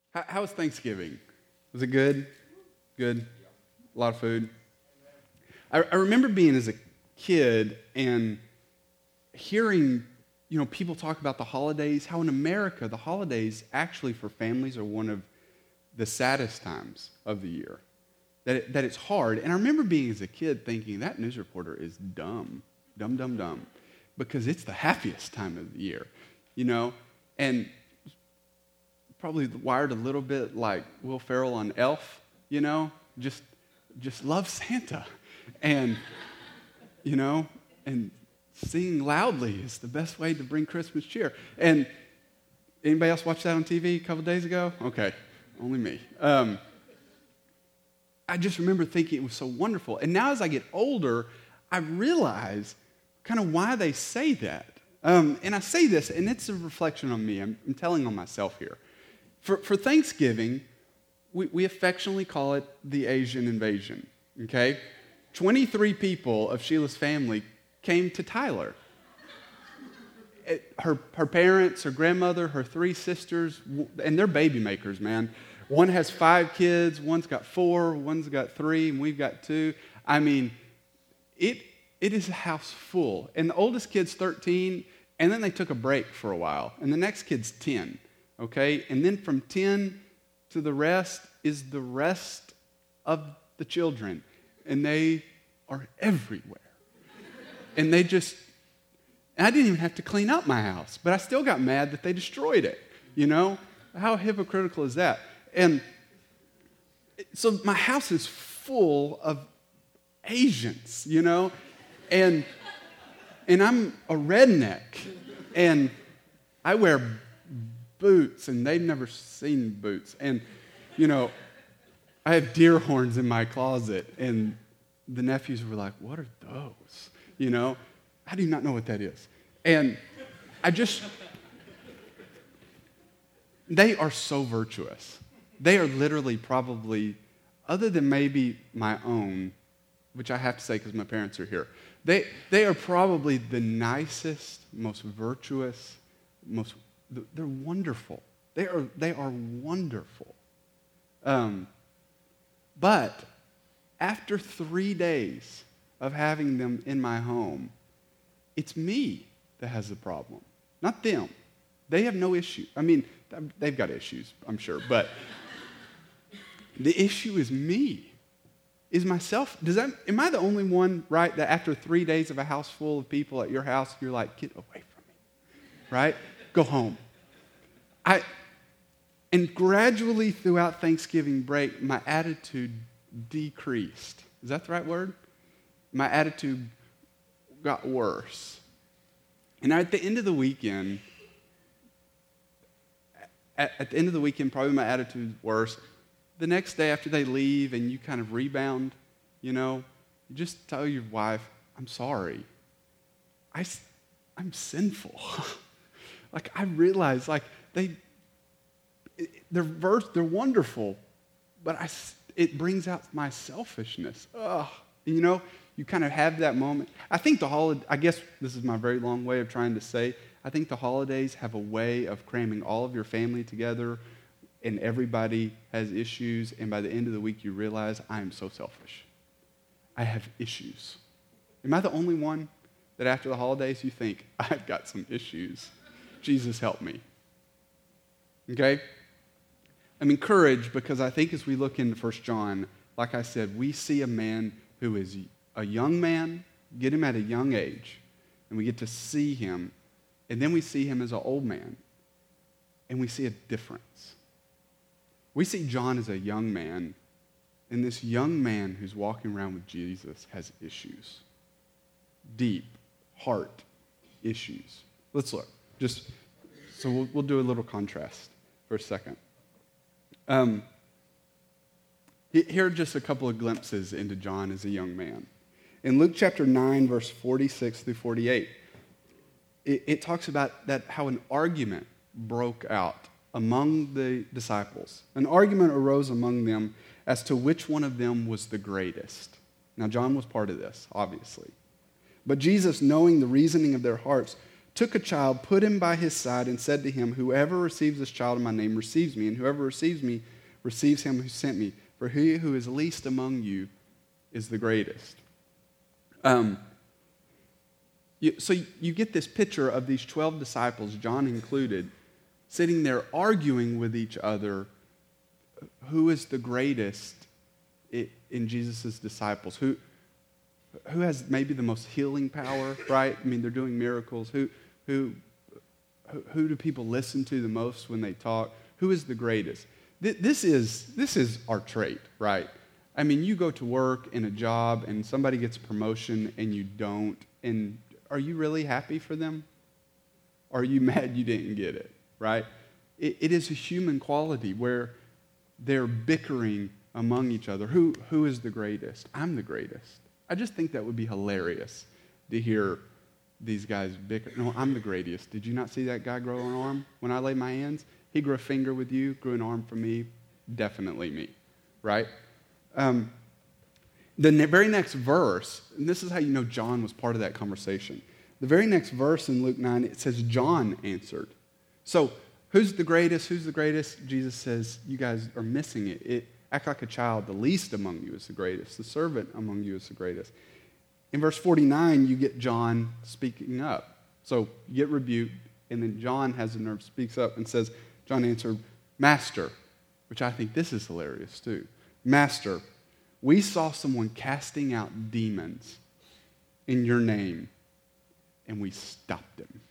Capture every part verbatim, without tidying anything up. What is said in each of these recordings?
How, how was Thanksgiving? Was it good? Good? A lot of food? I, I remember being as a kid and hearing, you know, people talk about the holidays, how in America the holidays actually for families are one of the saddest times of the year. That, it, that it's hard. And I remember being as a kid thinking, that news reporter is dumb, dumb, dumb, dumb, because it's the happiest time of the year, you know? And probably wired a little bit like Will Ferrell on Elf, you know? Just, just love Santa. And, you know, and singing loudly is the best way to bring Christmas cheer. And anybody else watch that on T V a couple days ago? Okay, only me. Um, I just remember thinking it was so wonderful. And now as I get older, I realize kind of why they say that. Um, and I say this, and it's a reflection on me. I'm, I'm telling on myself here. For, for Thanksgiving, we, we affectionately call it the Asian invasion, okay? twenty-three people of Sheila's family came to Tyler. It, her, her parents, her grandmother, her three sisters, and they're baby makers, man. One has five kids, one's got four, one's got three, and we've got two. I mean, it it is a house full. And the oldest kid's thirteen, and then they took a break for a while. And the next kid's ten, okay? And then from ten to the rest is the rest of the children. And they are everywhere. And they just, and I didn't even have to clean up my house, but I still got mad that they destroyed it, you know? How hypocritical is that? And so my house is full of Asians, you know, and and I'm a redneck, and I wear boots, and they've never seen boots, and you know, I have deer horns in my closet, and the nephews were like, "What are those?" You know, I do not know what that is, and I just, they are so virtuous. They are literally probably, other than maybe my own, which I have to say because my parents are here, they they are probably the nicest, most virtuous, most, they're wonderful. They are, they are wonderful. Um, but after three days of having them in my home, it's me that has the problem, not them. They have no issue. I mean, they've got issues, I'm sure, but the issue is me, is myself. Does that? Am I the only one, right, that after three days of a house full of people at your house, you're like, get away from me, right? Go home. I, and gradually throughout Thanksgiving break, my attitude decreased. Is that the right word? My attitude got worse. And at the end of the weekend, at, at the end of the weekend, probably my attitude worse. The next day after they leave and you kind of rebound, you know, you just tell your wife, I'm sorry. I, I'm sinful. Like, I realize, like, they, they're, verse, they're wonderful, but I, it brings out my selfishness. Ugh. And, you know, you kind of have that moment. I think the holiday, I guess this is my very long way of trying to say, I think the holidays have a way of cramming all of your family together, and everybody has issues, and by the end of the week you realize, I am so selfish. I have issues. Am I the only one that after the holidays you think, I've got some issues? Jesus help me. Okay? I'm encouraged because I think as we look into First John, like I said, we see a man who is a young man, get him at a young age, and we get to see him, and then we see him as an old man, and we see a difference. We see John as a young man, and this young man who's walking around with Jesus has issues. Deep, heart issues. Let's look. Just so we'll, we'll do a little contrast for a second. Um, here are just a couple of glimpses into John as a young man. In Luke chapter nine, verse forty-six through forty-eight, it, it talks about that how an argument broke out among the disciples. An argument arose among them as to which one of them was the greatest. Now, John was part of this, obviously. But Jesus, knowing the reasoning of their hearts, took a child, put him by his side, and said to him, whoever receives this child in my name receives me, and whoever receives me receives him who sent me. For he who is least among you is the greatest. Um, you, so you get this picture of these twelve disciples, John included, sitting there arguing with each other, who is the greatest in Jesus' disciples? Who, who has maybe the most healing power, right? I mean, they're doing miracles. Who, who, who do people listen to the most when they talk? Who is the greatest? This is, this is our trait, right? I mean, you go to work in a job and somebody gets a promotion and you don't, and are you really happy for them? Or are you mad you didn't get it, right? It, it is a human quality where they're bickering among each other. Who, who is the greatest? I'm the greatest. I just think that would be hilarious to hear these guys bicker. No, I'm the greatest. Did you not see that guy grow an arm when I laid my hands? He grew a finger with you, grew an arm for me. Definitely me, right? Um, the ne- very next verse, and this is how you know John was part of that conversation. The very next verse in Luke nine, it says, John answered. So, who's the greatest? Who's the greatest? Jesus says, you guys are missing it. It act like a child. The least among you is the greatest. The servant among you is the greatest. In verse forty-nine, you get John speaking up. So you get rebuked, and then John has the nerve, speaks up and says, John answered, Master, which I think this is hilarious too. Master, we saw someone casting out demons in your name, and we stopped him.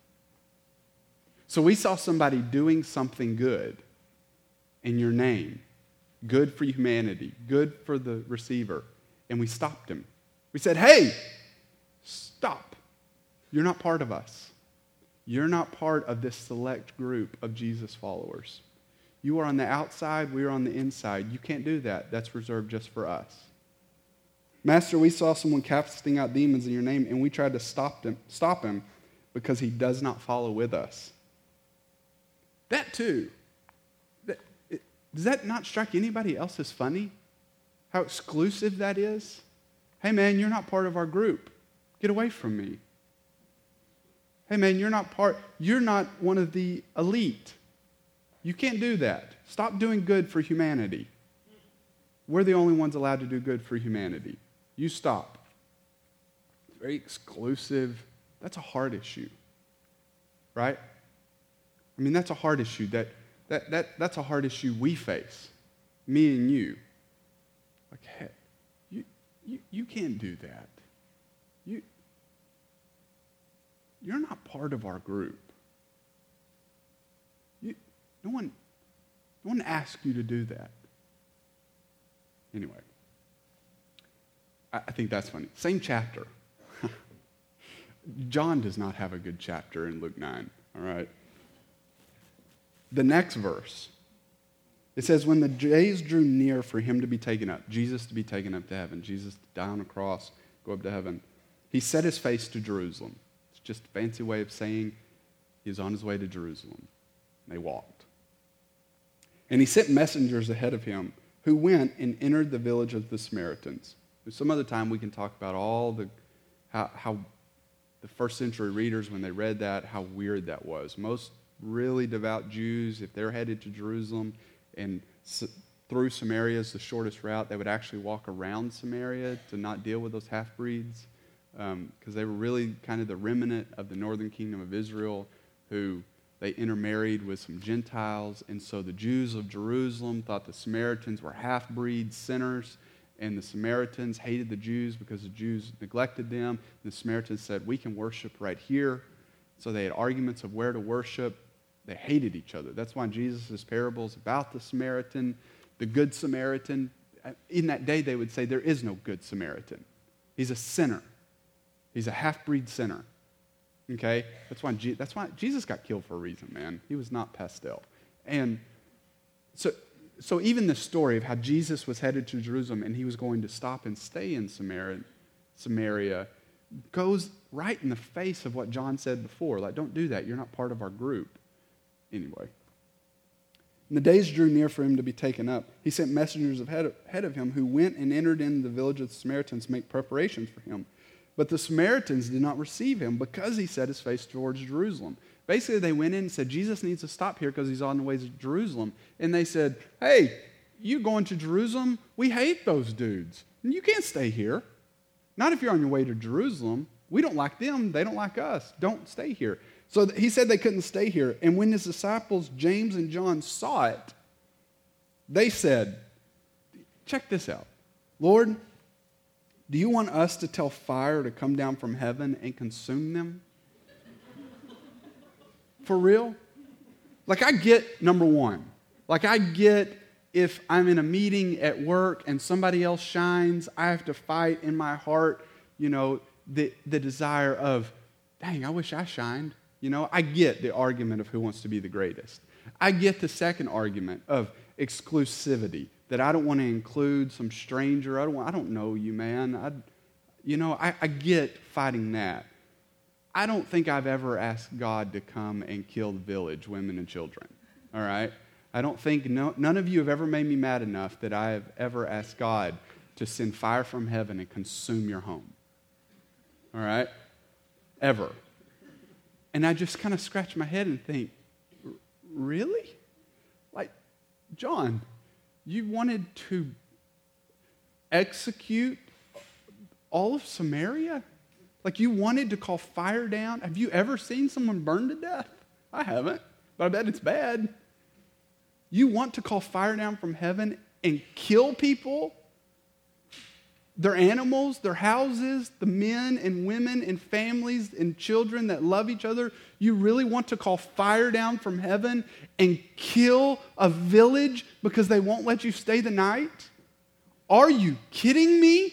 So we saw somebody doing something good in your name, good for humanity, good for the receiver, and we stopped him. We said, hey, stop. You're not part of us. You're not part of this select group of Jesus followers. You are on the outside, we are on the inside. You can't do that. That's reserved just for us. Master, we saw someone casting out demons in your name, and we tried to stop him, stop him because he does not follow with us. That too. That, it, does that not strike anybody else as funny? How exclusive that is? Hey man, you're not part of our group. Get away from me. Hey man, you're not part, you're not one of the elite. You can't do that. Stop doing good for humanity. We're the only ones allowed to do good for humanity. You stop. It's very exclusive. That's a hard issue. Right? I mean, that's a hard issue. That, that, that, that's a hard issue we face. Me and you. Like, hey, you, you, you can't do that. You, you're not part of our group. You, no one, no one asked you to do that. Anyway, I, I think that's funny. Same chapter. John does not have a good chapter in Luke nine, all right? The next verse, it says, when the days drew near for him to be taken up, Jesus to be taken up to heaven, Jesus to die on a cross, go up to heaven, he set his face to Jerusalem. It's just a fancy way of saying he was on his way to Jerusalem. And they walked. And he sent messengers ahead of him who went and entered the village of the Samaritans. Some other time we can talk about all the, how, how the first century readers, when they read that, how weird that was. Most really devout Jews, if they're headed to Jerusalem and through Samaria is the shortest route, they would actually walk around Samaria to not deal with those half-breeds, because um, they were really kind of the remnant of the northern kingdom of Israel, who they intermarried with some Gentiles, and so the Jews of Jerusalem thought the Samaritans were half-breed sinners, and the Samaritans hated the Jews because the Jews neglected them. The Samaritans said, we can worship right here. So they had arguments of where to worship. They hated each other. That's why Jesus' parables about the Samaritan, the Good Samaritan, in that day they would say there is no Good Samaritan. He's a sinner. He's a half-breed sinner. Okay? That's why, Je- that's why Jesus got killed for a reason, man. He was not pastel. And so, so even the story of how Jesus was headed to Jerusalem and he was going to stop and stay in Samaria, Samaria goes right in the face of what John said before. Like, don't do that. You're not part of our group. Anyway. And the days drew near for him to be taken up. He sent messengers ahead of, ahead of him who went and entered into the village of the Samaritans to make preparations for him. But the Samaritans did not receive him because he set his face towards Jerusalem. Basically, they went in and said, Jesus needs to stop here because he's on the way to Jerusalem. And they said, hey, you going to Jerusalem? We hate those dudes. And you can't stay here. Not if you're on your way to Jerusalem. We don't like them. They don't like us. Don't stay here. So he said they couldn't stay here. And when his disciples, James and John, saw it, they said, check this out. Lord, do you want us to tell fire to come down from heaven and consume them? For real? Like, I get number one. Like, I get if I'm in a meeting at work and somebody else shines, I have to fight in my heart, you know, the, the desire of, dang, I wish I shined. You know, I get the argument of who wants to be the greatest. I get the second argument of exclusivity, that I don't want to include some stranger. I don't want, I don't know you, man. I, you know, I, I get fighting that. I don't think I've ever asked God to come and kill the village, women and children, all right? I don't think, no, none of you have ever made me mad enough that I have ever asked God to send fire from heaven and consume your home, all right? Ever. And I just kind of scratch my head and think, really? Like, John, you wanted to execute all of Samaria? Like, you wanted to call fire down? Have you ever seen someone burn to death? I haven't, but I bet it's bad. You want to call fire down from heaven and kill people? Their animals, their houses, the men and women and families and children that love each other. You really want to call fire down from heaven and kill a village because they won't let you stay the night? Are you kidding me?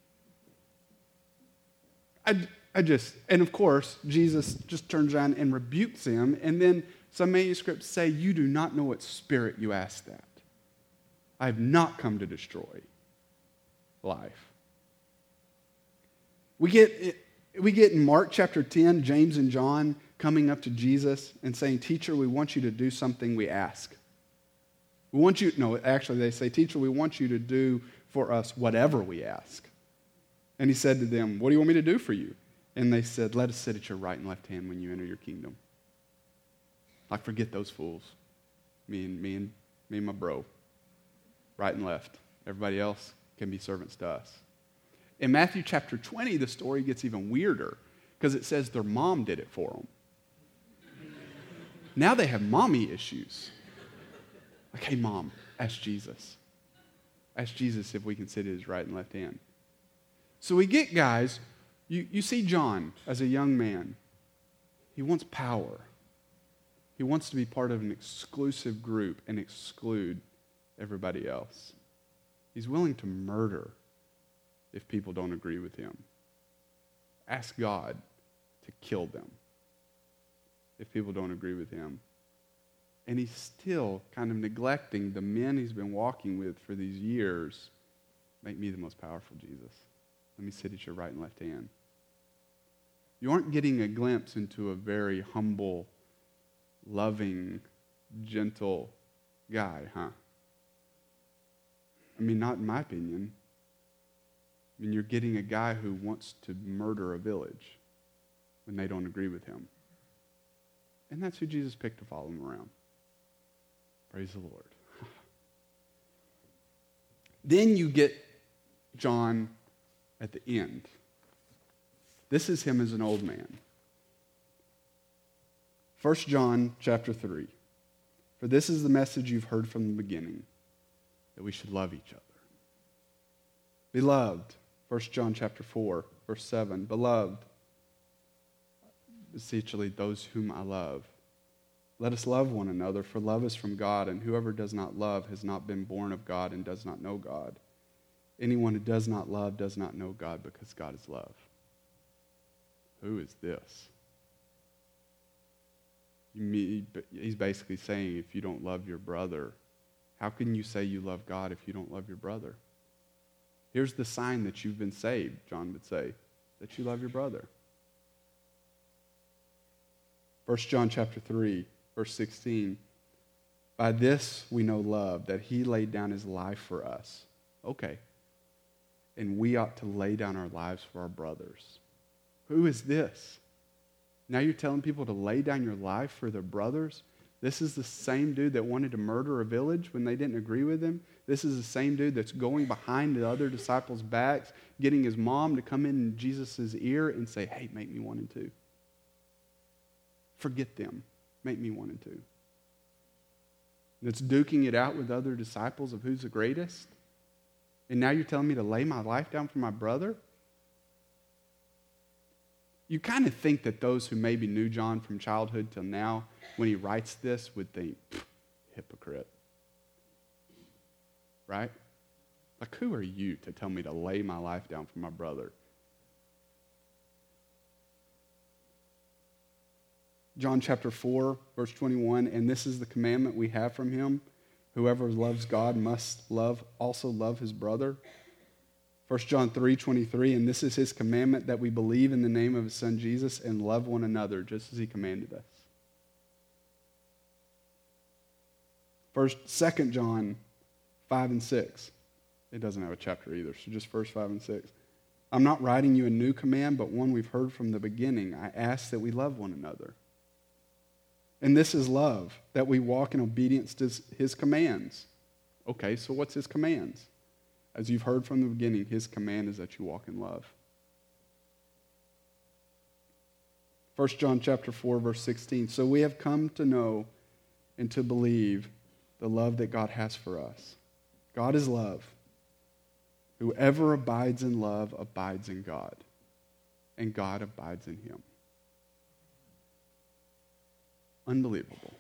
I, I just, and of course, Jesus just turns around and rebukes him, and then some manuscripts say, you do not know what spirit you asked that. I have not come to destroy life. We get, we get in Mark chapter ten, James and John coming up to Jesus and saying, teacher, we want you to do something we ask. We want you, no, actually they say, teacher, we want you to do for us whatever we ask. And he said to them, what do you want me to do for you? And they said, let us sit at your right and left hand when you enter your kingdom. Like, forget those fools. Me and, me and, me and my bro. Right and left. Everybody else can be servants to us. In Matthew chapter twenty, the story gets even weirder because it says their mom did it for them. Now they have mommy issues. Like, hey, mom, ask Jesus. Ask Jesus if we can sit at his right and left hand. So we get guys, you, you see John as a young man. He wants power. He wants to be part of an exclusive group and exclude everybody else. He's willing to murder if people don't agree with him. Ask God to kill them if people don't agree with him. And he's still kind of neglecting the men he's been walking with for these years. Make me the most powerful, Jesus. Let me sit at your right and left hand. You aren't getting a glimpse into a very humble, loving, gentle guy, huh? I mean, not in my opinion. I mean, you're getting a guy who wants to murder a village when they don't agree with him. And that's who Jesus picked to follow him around. Praise the Lord. Then you get John at the end. This is him as an old man. First John chapter three. For this is the message you've heard from the beginning, that we should love each other. Beloved, First John chapter four, verse seven. Beloved, essentially those whom I love, let us love one another, for love is from God, and whoever does not love has not been born of God and does not know God. Anyone who does not love does not know God, because God is love. Who is this? He's basically saying, if you don't love your brother, how can you say you love God if you don't love your brother? Here's the sign that you've been saved, John would say, that you love your brother. First John chapter three, verse sixteen. By this we know love, that he laid down his life for us. Okay. And we ought to lay down our lives for our brothers. Who is this? Now you're telling people to lay down your life for their brothers? This is the same dude that wanted to murder a village when they didn't agree with him. This is the same dude that's going behind the other disciples' backs, getting his mom to come in Jesus' ear and say, hey, make me one and two. Forget them. Make me one and two. That's duking it out with other disciples of who's the greatest. And now you're telling me to lay my life down for my brother? You kind of think that those who maybe knew John from childhood till now, when he writes this, would think, hypocrite. Right? Like, who are you to tell me to lay my life down for my brother? John chapter four, verse twenty-one, and this is the commandment we have from him. Whoever loves God must love also love his brother. First John three, twenty-three, and this is his commandment, that we believe in the name of his Son Jesus and love one another, just as he commanded us. First, Second John five and six. It doesn't have a chapter either, so just verse five and six. I'm not writing you a new command, but one we've heard from the beginning. I ask that we love one another. And this is love, that we walk in obedience to his commands. Okay, so what's his commands? As you've heard from the beginning, his command is that you walk in love. First John chapter four, verse sixteen. So we have come to know and to believe the love that God has for us. God is love. Whoever abides in love abides in God, and God abides in him. Unbelievable.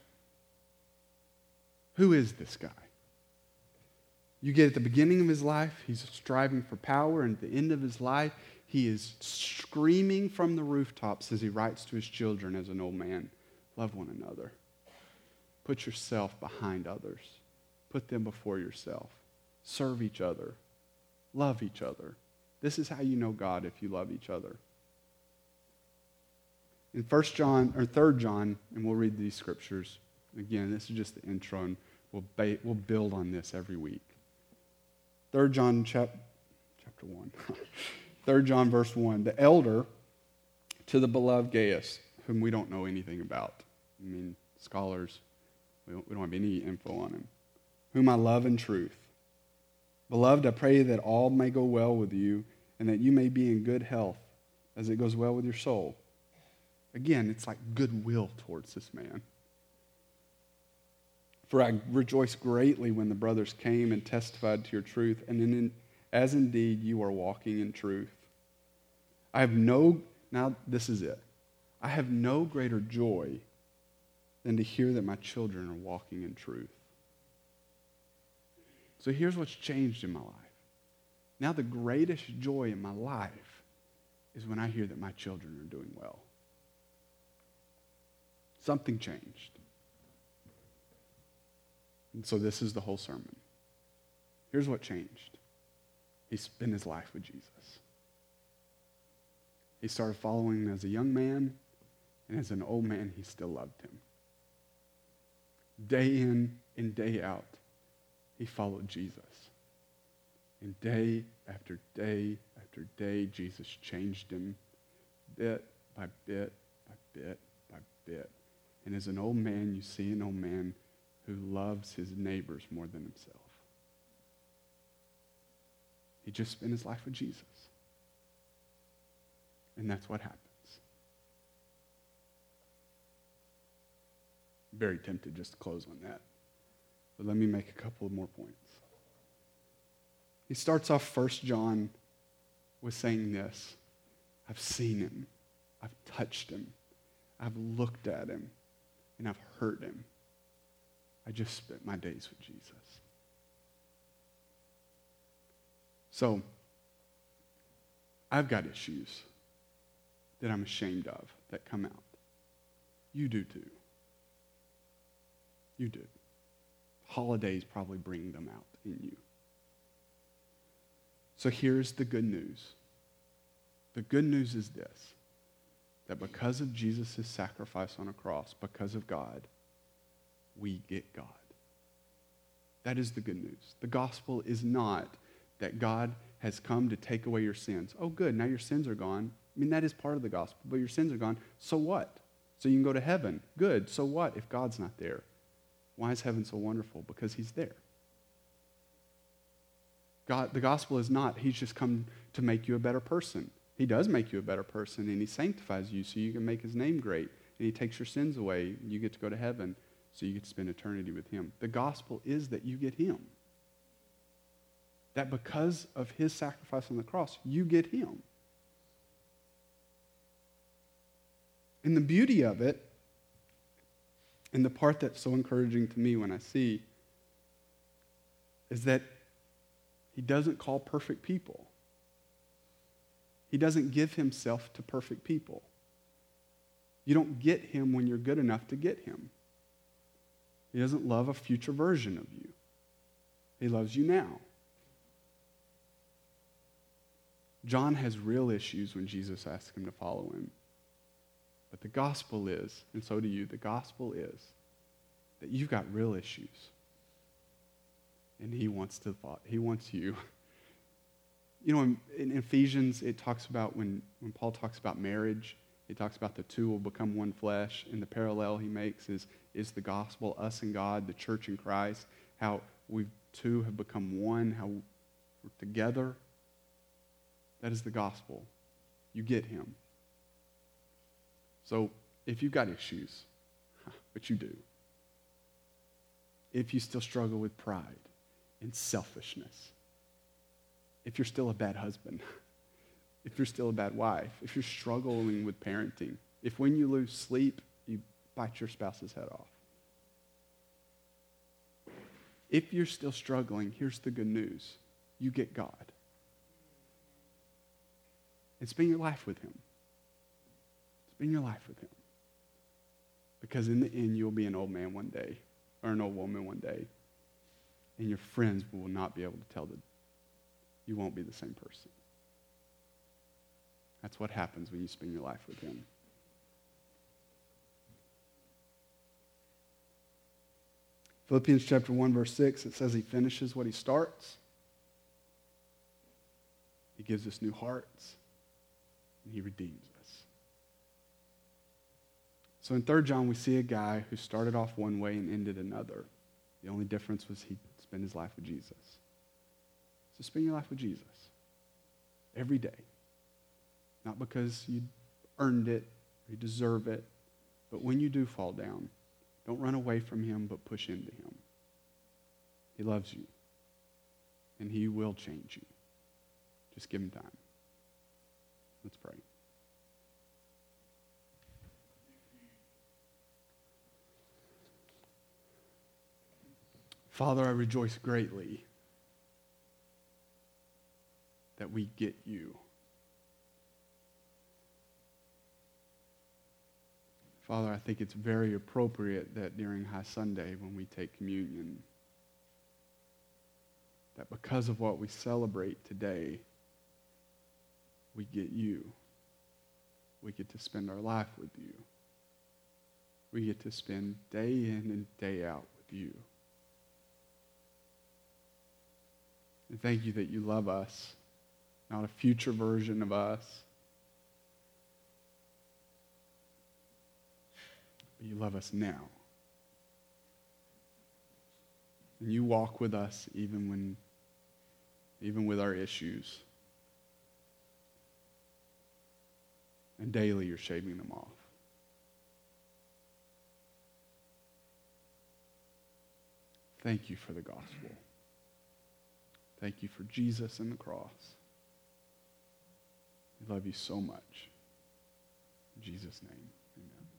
Who is this guy? You get at the beginning of his life, he's striving for power, and at the end of his life, he is screaming from the rooftops as he writes to his children as an old man, love one another. Put yourself behind others. Put them before yourself. Serve each other. Love each other. This is how you know God, if you love each other. In First John, or Third John, and we'll read these scriptures. Again, this is just the intro, and we'll, ba- we'll build on this every week. Third John chap- chapter one. Third John verse one. The elder to the beloved Gaius, whom we don't know anything about. I mean, scholars, we don't, we don't have any info on him. Whom I love in truth. Beloved, I pray that all may go well with you, and that you may be in good health, as it goes well with your soul. Again, it's like goodwill towards this man. For I rejoiced greatly when the brothers came and testified to your truth, and in, as indeed you are walking in truth. I have no, now this is it. I have no greater joy than to hear that my children are walking in truth. So here's what's changed in my life. Now the greatest joy in my life is when I hear that my children are doing well. Something changed. And so this is the whole sermon. Here's what changed. He spent his life with Jesus. He started following him as a young man, and as an old man, he still loved him. Day in and day out, he followed Jesus. And day after day after day, Jesus changed him bit by bit by bit by bit. And as an old man, you see an old man who loves his neighbors more than himself. He just spent his life with Jesus. And that's what happens. Very tempted just to close on that. But let me make a couple of more points. He starts off First John with saying this. I've seen him. I've touched him. I've looked at him. And I've heard him. I just spent my days with Jesus. So, I've got issues that I'm ashamed of that come out. You do too. You do. Holidays probably bring them out in you. So here's the good news. The good news is this, that because of Jesus' sacrifice on a cross, because of God, we get God. That is the good news. The gospel is not that God has come to take away your sins. Oh, good, now your sins are gone. I mean, that is part of the gospel, but your sins are gone. So what? So you can go to heaven. Good. So what if God's not there? Why is heaven so wonderful? Because he's there. God, the gospel is not, he's just come to make you a better person. He does make you a better person, and he sanctifies you so you can make his name great, and he takes your sins away, and you get to go to heaven, so you get to spend eternity with him. The gospel is that you get him. That because of his sacrifice on the cross, you get him. And the beauty of it, and the part that's so encouraging to me when I see, is that he doesn't call perfect people. He doesn't give himself to perfect people. You don't get him when you're good enough to get him. He doesn't love a future version of you. He loves you now. John has real issues when Jesus asks him to follow him. But the gospel is, and so do you, the gospel is that you've got real issues. And he wants to, he wants you. You know, in, in Ephesians, it talks about when, when Paul talks about marriage, he talks about the two will become one flesh, and the parallel he makes is, is the gospel, us and God, the church and Christ, how we two have become one, how we're together. That is the gospel. You get him. So if you've got issues, which you do, if you still struggle with pride and selfishness, if you're still a bad husband, if you're still a bad wife, if you're struggling with parenting, if when you lose sleep, you bite your spouse's head off. If you're still struggling, here's the good news. You get God. And spend your life with him. Spend your life with him. Because in the end, you'll be an old man one day, or an old woman one day, and your friends will not be able to tell that you won't be the same person. That's what happens when you spend your life with him. Philippians chapter one, verse six, it says he finishes what he starts. He gives us new hearts, and he redeems us. So in Third John, we see a guy who started off one way and ended another. The only difference was he spent his life with Jesus. So spend your life with Jesus every day. Not because you earned it or you deserve it, but when you do fall down, don't run away from him, but push into him. He loves you, and he will change you. Just give him time. Let's pray. Father, I rejoice greatly that we get you. Father, I think it's very appropriate that during High Sunday when we take communion, that because of what we celebrate today, we get you. We get to spend our life with you. We get to spend day in and day out with you. And thank you that you love us, not a future version of us, but you love us now. And you walk with us even when, even with our issues. And daily you're shaving them off. Thank you for the gospel. Thank you for Jesus and the cross. We love you so much. In Jesus' name, amen.